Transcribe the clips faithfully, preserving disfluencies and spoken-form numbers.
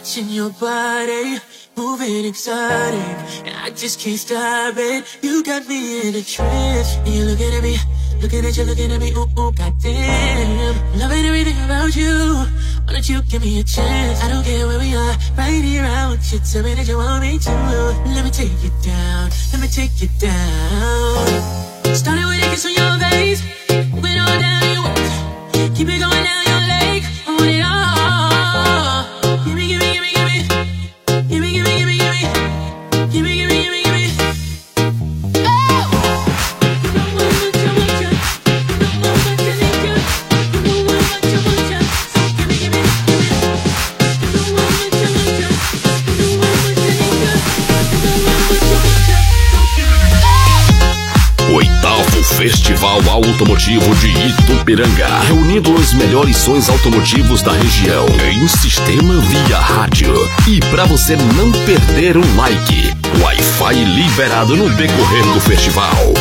Watching your body, moving exotic, and I just can't stop it. You got me in a trance, and you're looking at me, looking at you, looking at me, ooh, ooh, goddamn. Loving everything about you, why don't you give me a chance? I don't care where we are, right here, I want you. Tell me that you want me to. Let me take you down, let me take you down. Started with a kiss on your face, went on down your waist, keep it going down your leg, I want it all. Give me, give me, give me, give me, give me, give me, give me, give me, give me, give me, give me, give me. Oh! You know how much I want you, you know how much I need you, you know how much I want you, so give me, give me, give me. You know how much I want you, you know how much I need you, you know how much I want you, so give me. Oitavo Festival Automotivo de Itupiranga, reunindo os melhores sons automotivos da região em sistema via rádio. E para você não perder um like, Wi-Fi liberado no decorrer do festival.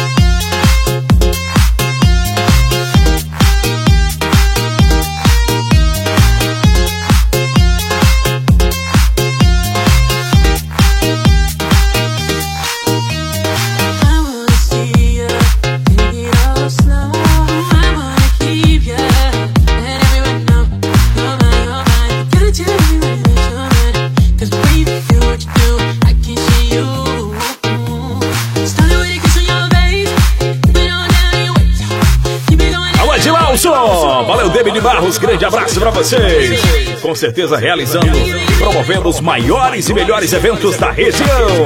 Valeu, David Barros, grande abraço pra vocês. Com certeza realizando e promovendo os maiores e melhores eventos da região.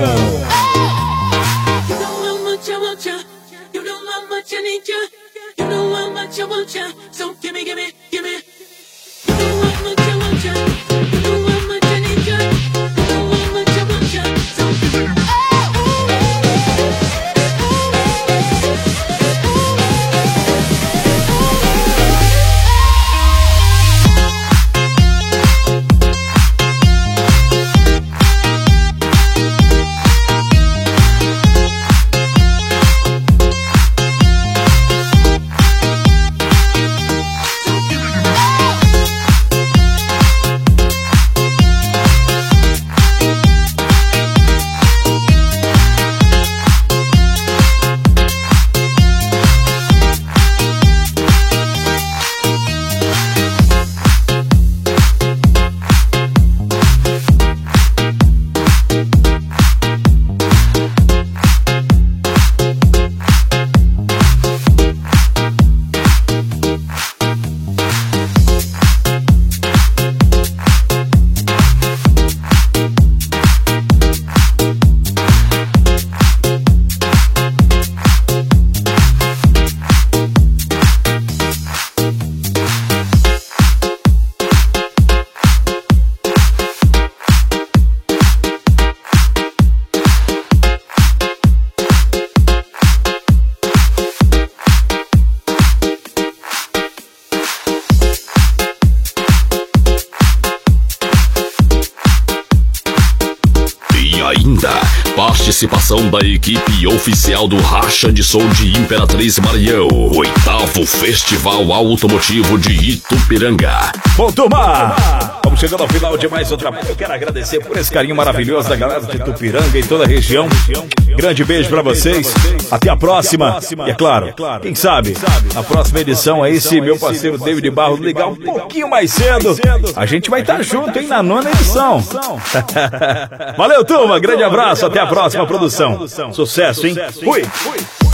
Participação da equipe oficial do Racha de Som de Imperatriz Maranhão. Oitavo Festival Automotivo de Itupiranga. Bom, turma, vamos chegando ao final de mais um trabalho. Eu quero agradecer por esse carinho maravilhoso da galera de Itupiranga e toda a região. Grande beijo pra vocês. Até a próxima. E é claro, quem sabe, na próxima edição aí, se meu parceiro David Barros ligar um pouquinho mais cedo, a gente vai estar junto, hein, na nona edição. Valeu, turma. Grande abraço. Até a próxima produção. Sucesso, hein? Fui.